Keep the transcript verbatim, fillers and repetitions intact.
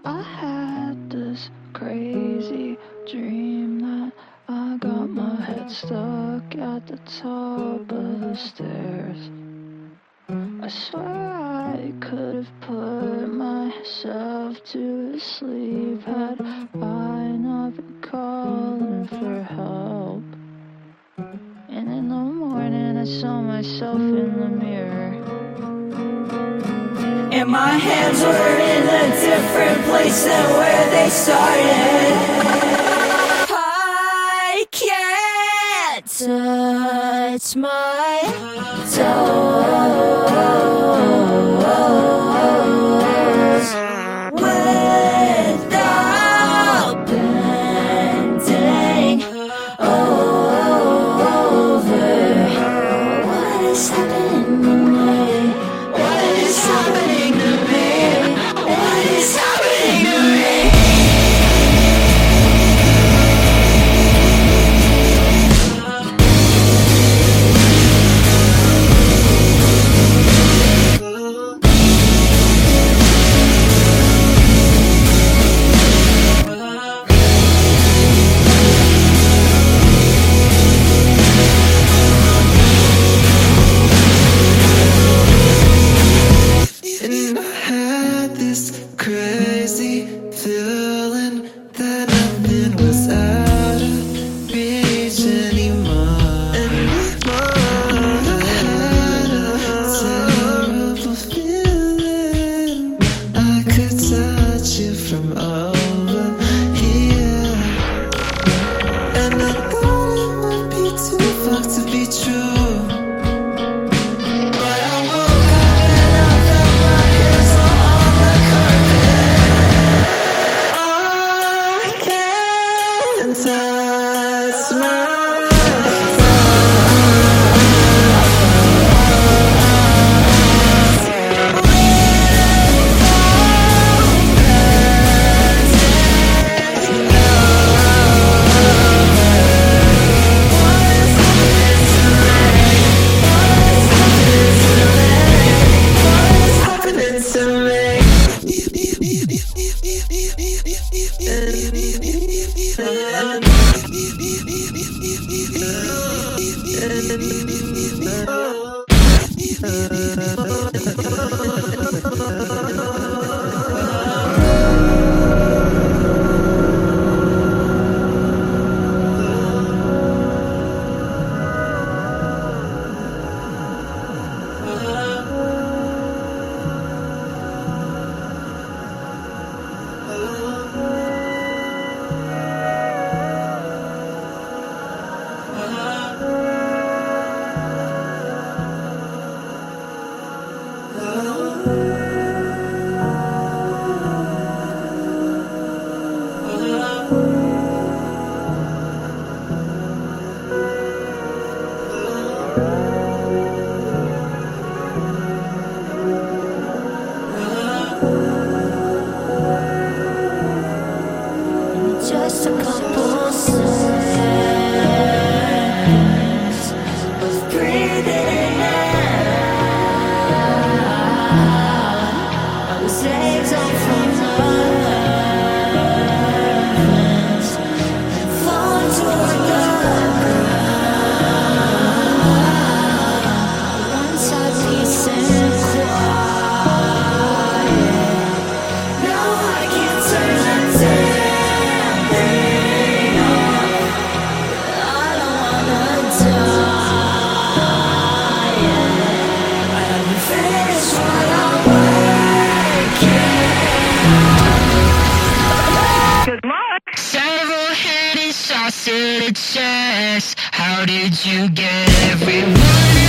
I had this crazy dream that I got my head stuck at the top of the stairs. I swear I could have put myself to sleep had I not been calling for help. And in the morning I saw myself in the mirror, and my hands were in a different place than where they started. I can't touch my toes without bending over. What is happening to me? What is happening to me? What is happening to me? And I had this crazy feeling that nothing was out of reach anymore. Anymore. I had a terrible feeling I could touch you from over here. And I thought it might be too fucked to be true. Touch my Just a couple seconds of breathing out. I was saved all from nerves and fall toward the ground. Once I peace and quiet, now I can't turn the damn. Several headed sauce to the chest. How did you get everyone?